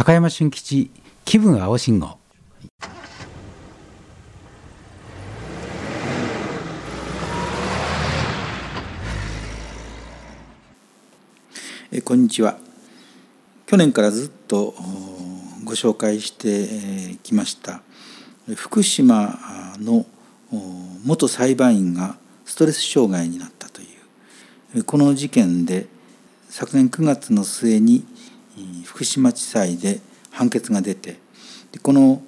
高山俊吉気分青信号。 こんにちは。去年からずっとご紹介してきました福島の元裁判員がストレス障害になったというこの事件で、昨年9月の末に福島地裁で判決が出て、この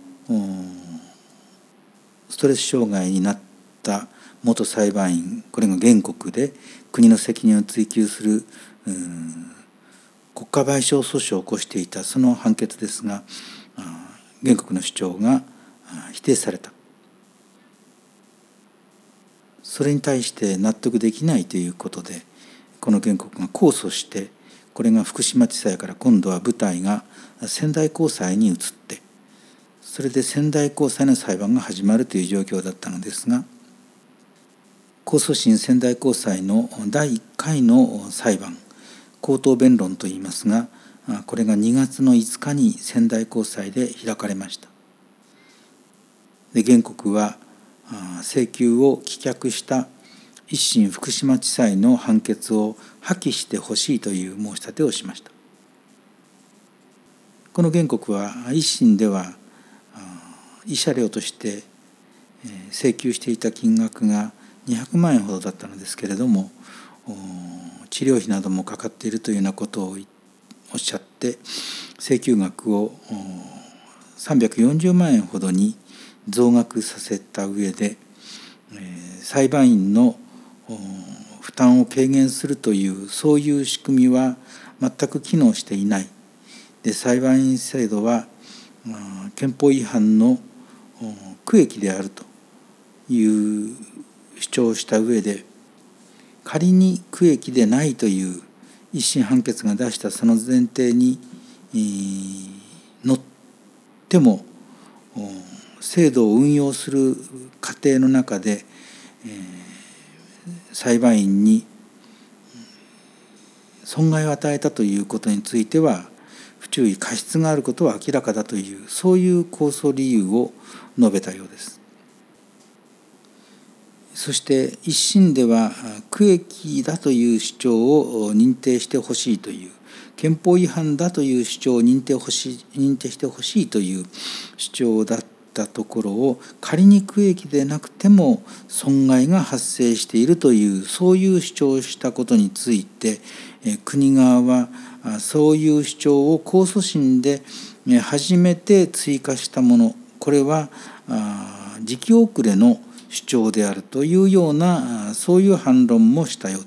ストレス障害になった元裁判員、これが原告で国の責任を追及する国家賠償訴訟を起こしていたその判決ですが、原告の主張が否定された。それに対して納得できないということで、この原告が控訴して、これが福島地裁から今度は舞台が仙台高裁に移って、それで仙台高裁の裁判が始まるという状況だったのですが、控訴審仙台高裁の第1回の裁判、口頭弁論といいますが、これが2月の5日に仙台高裁で開かれました。で、原告は請求を棄却した一審福島地裁の判決を破棄してほしいという申し立てをしました。この原告は一審では慰謝料として請求していた金額が200万円ほどだったのですけれども、治療費などもかかっているというようなことをおっしゃって、請求額を340万円ほどに増額させた上で、裁判員の負担を軽減するというそういう仕組みは全く機能していない。で、裁判員制度は憲法違反の区役であるという主張をした上で、仮に区役でないという一審判決が出したその前提にのっても、制度を運用する過程の中で裁判員に損害を与えたということについては不注意過失があることは明らかだという、そういう控訴理由を述べたようです。そして一審では区役だという主張を認定してほしいという、憲法違反だという主張を認定してほしいという主張だったところを、仮に区役でなくても損害が発生しているという、そういう主張をしたことについて、国側はそういう主張を控訴審で初めて追加したもの、これは時期遅れの主張であるというような、そういう反論もしたようです。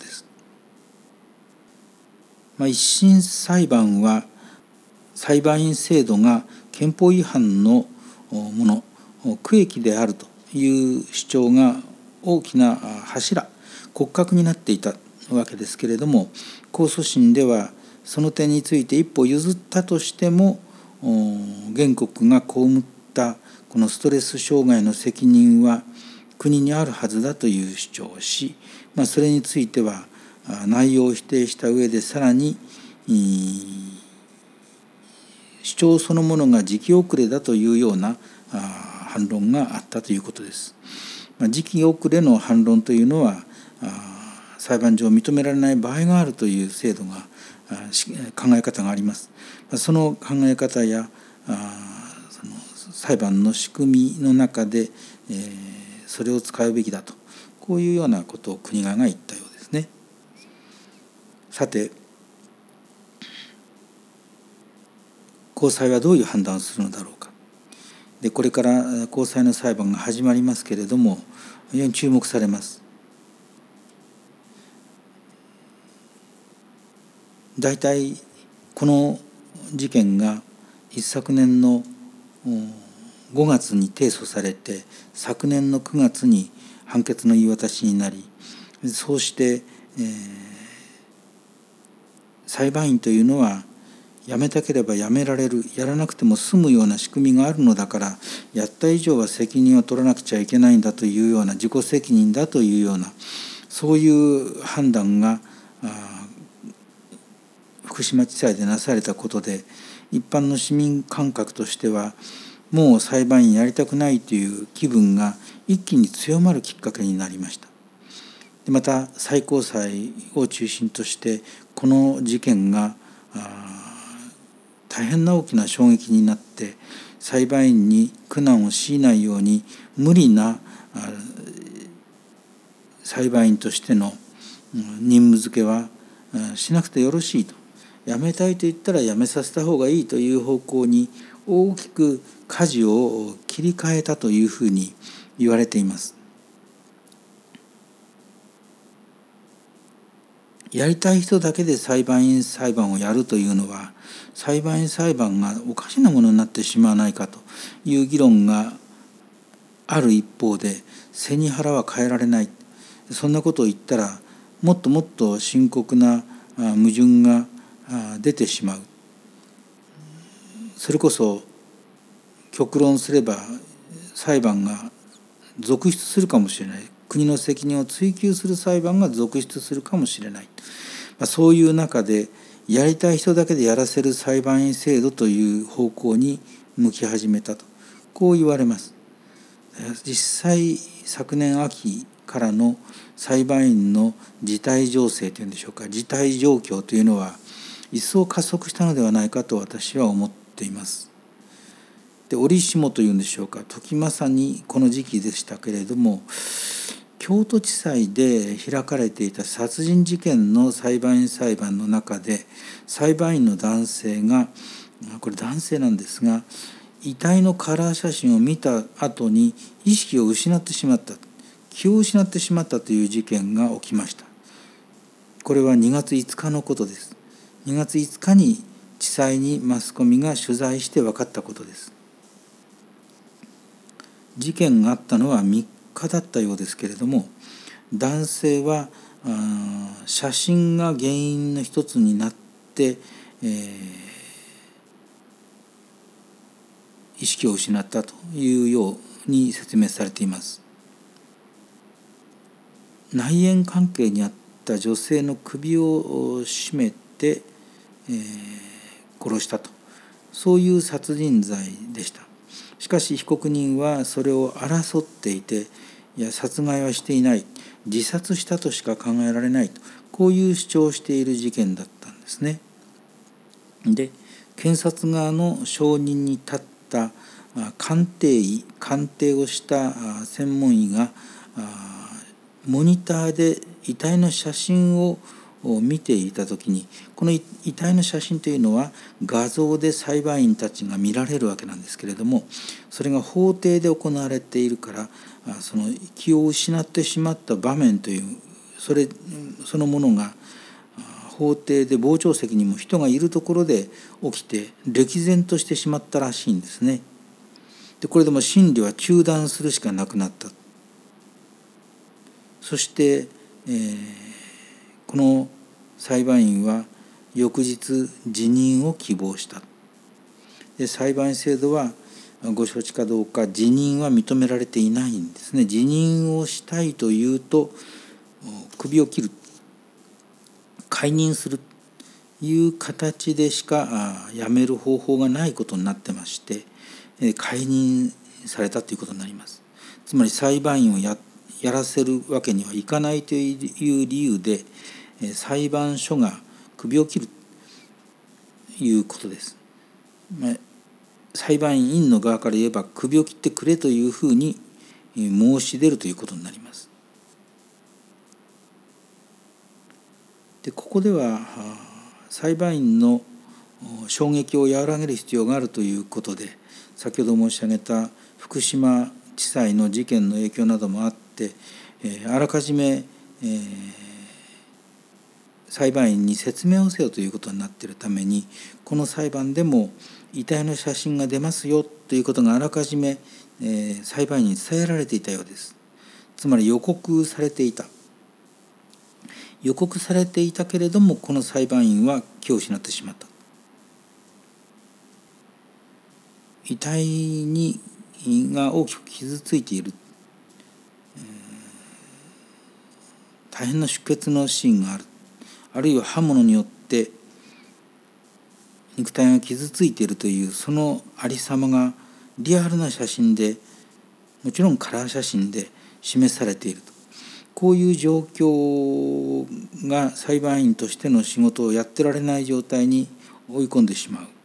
一審裁判は裁判員制度が憲法違反のもの、区役であるという主張が大きな柱、骨格になっていたわけですけれども、控訴審ではその点について一歩譲ったとしても、原告が被ったこのストレス障害の責任は国にあるはずだという主張をし、それについては内容を否定した上で、さらに主張そのものが時期遅れだというような反論があったということです。時期遅れの反論というのは裁判上認められない場合があるという制度が考え方があります。その考え方やその裁判の仕組みの中でそれを使うべきだと、こういうようなことを国側が言ったようですね。さて、高裁はどういう判断をするのだろうか。で、これから高裁の裁判が始まりますけれども、非常に注目されます。だいたいこの事件が一昨年の5月に提訴されて、昨年の9月に判決の言い渡しになり、そうして、裁判員というのは辞めたければ辞められる、やらなくても済むような仕組みがあるのだから、やった以上は責任を取らなくちゃいけないんだというような、自己責任だというような、そういう判断が福島地裁でなされたことで、 一般の市民感覚としてはもう裁判員やりたくないという気分が一気に強まるきっかけになりました。でまた最高裁を中心としてこの事件が大変な大きな衝撃になって裁判員に苦難を強いないように無理な裁判員としての任務付けはしなくてよろしいと、辞めたいと言ったら辞めさせた方がいいという方向に大きく舵を切り替えたというふうに言われています。やりたい人だけで裁判員裁判をやるというのは裁判員裁判がおかしなものになってしまわないかという議論がある一方で、背に腹は変えられない、そんなことを言ったらもっともっと深刻な矛盾が出てしまう。それこそ極論すれば裁判が続出するかもしれない、国の責任を追及する裁判が続出するかもしれない、そういう中でやりたい人だけでやらせる裁判員制度という方向に向き始めたと、こう言われます。実際昨年秋からの裁判員の事態情勢というんでしょうか、事態状況というのは一層加速したのではないかと私は思っています。で折しもというんでしょうか、時まさにこの時期でしたけれども、京都地裁で開かれていた殺人事件の裁判員裁判の中で、裁判員の男性が、これ男性なんですが、遺体のカラー写真を見た後に意識を失ってしまった、気を失ってしまったという事件が起きました。これは2月5日のことです。2月5日に地裁にマスコミが取材して分かったことです。事件があったのは3日だったようですけれども、男性は写真が原因の一つになって、意識を失ったというように説明されています。内縁関係にあった女性の首を絞めて、殺したと、そういう殺人罪でした。しかし被告人はそれを争っていて、いや殺害はしていない、自殺したとしか考えられないと、こういう主張をしている事件だったんですね。で検察側の証人に立った鑑定をした専門医がモニターで遺体の写真を見ていたときに、この遺体の写真というのは画像で裁判員たちが見られるわけなんですけれども、それが法廷で行われているから、その気を失ってしまった場面というそのものが法廷で傍聴席にも人がいるところで起きて歴然としてしまったらしいんですね。でこれでも審理は中断するしかなくなった。そして、この裁判員は翌日辞任を希望した。で裁判員制度はご承知かどうか、辞任は認められていないんですね。辞任をしたいというと首を切る、解任するという形でしか辞める方法がないことになってまして、解任されたということになります。つまり裁判員をやらせるわけにはいかないという理由で裁判所が首を切るということです。裁判員の側から言えば首を切ってくれというふうに申し出るということになります。でここでは裁判員の衝撃を和らげる必要があるということで、先ほど申し上げた福島地裁の事件の影響などもあって、あらかじめ、裁判員に説明をせよということになっているために、この裁判でも遺体の写真が出ますよということがあらかじめ、裁判員に伝えられていたようです。つまり予告されていたけれども、この裁判員は気を失ってしまった。遺体が大きく傷ついている、大変な出血のシーンがある、あるいは刃物によって肉体が傷ついているというそのありさまがリアルな写真で、もちろんカラー写真で示されていると、こういう状況が裁判員としての仕事をやってられない状態に追い込んでしまう。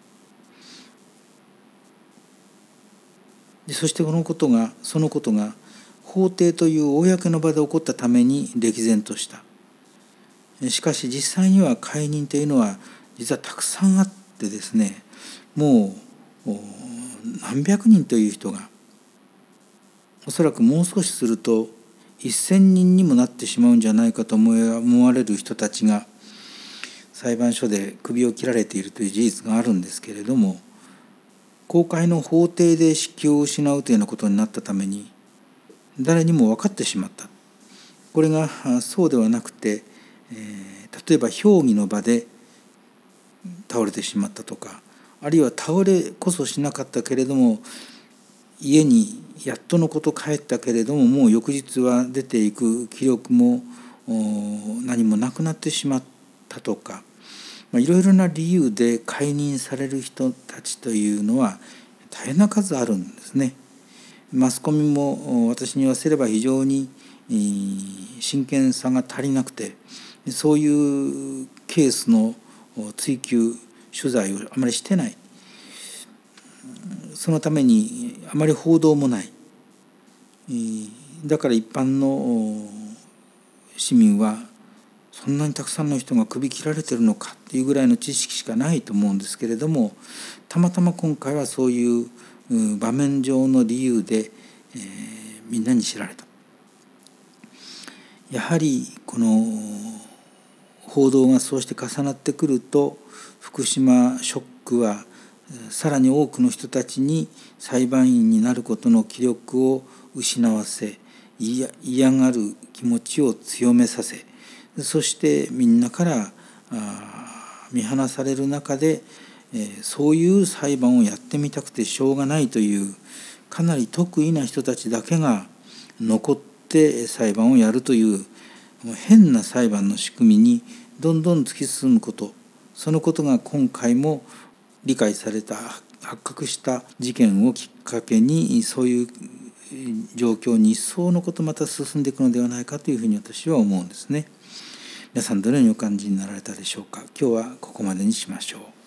でそしてそのことが法廷という公の場で起こったために歴然とした。しかし実際には解任というのは実はたくさんあってですね、もう何百人という人が、おそらくもう少しすると1000人にもなってしまうんじゃないかと思われる人たちが裁判所で首を切られているという事実があるんですけれども、公開の法廷で死刑を失うというようなことになったために誰にも分かってしまった。これがそうではなくて、例えば評議の場で倒れてしまったとか、あるいは倒れこそしなかったけれども家にやっとのこと帰ったけれども、もう翌日は出ていく気力も何もなくなってしまったとか、いろいろな理由で解任される人たちというのは大変な数あるんですね。マスコミも私に言わせれば非常に真剣さが足りなくて、そういうケースの追及取材をあまりしてない。そのためにあまり報道もない。だから一般の市民はそんなにたくさんの人が首切られてるのかっていうぐらいの知識しかないと思うんですけれども、たまたま今回はそういう場面上の理由で、みんなに知られた。やはりこの報道がそうして重なってくると、福島ショックはさらに多くの人たちに裁判員になることの気力を失わせ、嫌がる気持ちを強めさせ、そしてみんなから見放される中で、そういう裁判をやってみたくてしょうがないというかなり得意な人たちだけが残って裁判をやるという変な裁判の仕組みにどんどん突き進むこと、そのことが今回も理解された発覚した事件をきっかけに、そういう状況に一層のことまた進んでいくのではないかというふうに私は思うんですね。皆さんどのようにお感じになられたでしょうか。今日はここまでにしましょう。